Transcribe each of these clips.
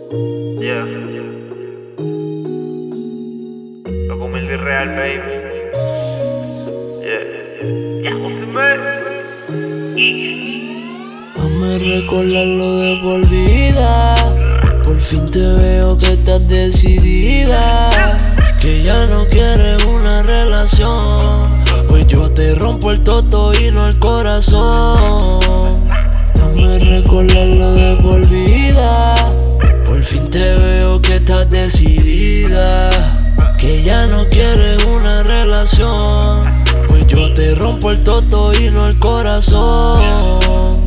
Yeah. Loco humilde y real, baby. Yeah. Ya, Hazme recordarlo de por vida. Por fin te veo que estás decidida, que ya no quieres una relación. Pues yo te rompo el toto y no el corazón. Hazme recordarlo de por vida. Por fin te veo que estás decidida, que ya no quieres una relación. Pues yo te rompo el toto y no el corazón.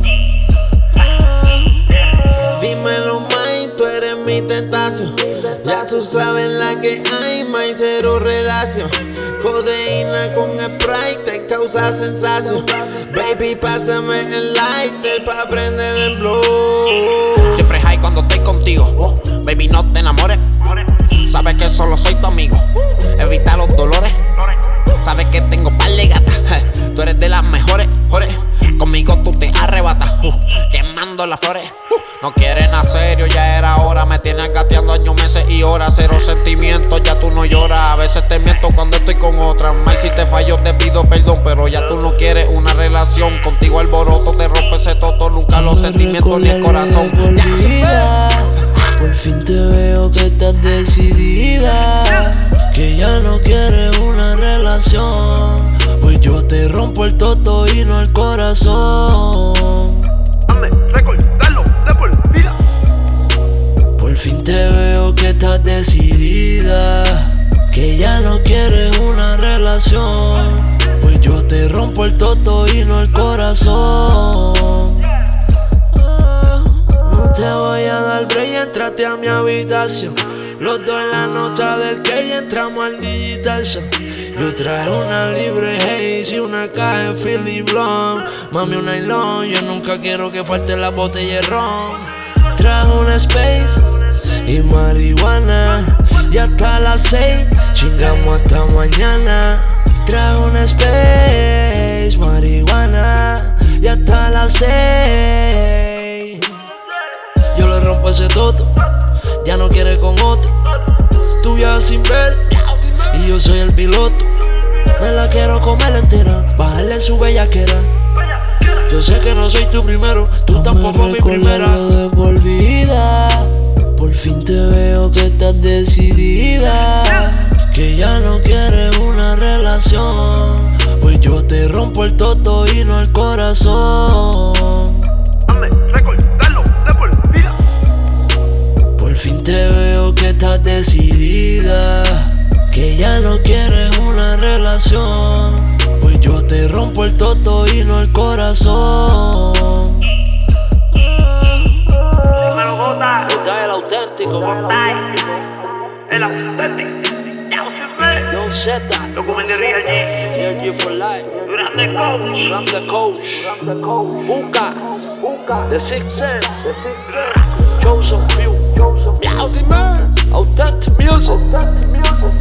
Dímelo, May, tú eres mi tentación. Ya tú sabes la que hay, May, cero relación. Codeína con Sprite te causa sensación. Baby, pásame el lighter pa' prender el blow. Siempre high cuando estoy contigo. Baby, no te enamores. Sabes que solo soy tu amigo. Evita los dolores. Sabes que tengo par de gatas. Tú eres de las mejores. Conmigo tú te arrebatas. Quemando las flores. No quieres nada serio, ya era hora. Me tienes gateando años, meses y horas. Cero sentimientos, ya tú no lloras. A veces te miento cuando estoy con otra. May, si te fallo te pido perdón, pero ya tú no quieres una relación. Contigo alboroto, te rompe ese toto. Nunca los sentimientos ni el corazón. Por fin te veo que estás decidida, que ya no quieres una relación. Pues yo te rompo el toto y no el corazón. Hazme recordarlo de por vida. Por fin te veo que estás decidida, que ya no quieres una relación. Pues yo te rompo el toto y no el corazón. No te voy a dar break, entrate a mi habitación. Los dos en la noche del que ya entramos al digital show. Yo traje una libre haze y una caja de Philly Blonde. Mami, un nylon, yo nunca quiero que falte la botella de ron. Traje una Space y marihuana, y hasta las 6 chingamos hasta mañana. Traje una Space, marihuana, y hasta las 6 yo le rompo ese toto, ya no quiere con otro. Tú viajas sin ver y yo soy el piloto. Me la quiero comer entera, bajarle su bellaquera. Yo sé que no soy tu primero, tú tampoco mi primera. De por vida, por fin te veo que estás decidida, que ya no quieres una relación. Pues yo te rompo el toto y no el corazón. Hazme recordarlo de por vida. Por fin te veo que estás decidida, que ya no quieres una relación. Pues yo te rompo el toto y no el corazón. Dímelo, Gota. Gota el auténtico. Gota el auténtico. Ya, Young Zeta. Loco humilde y real, G. G for life. Grande coach. I'm the coach. Buka. The Sixth Sense. Chosen few. Authentic music.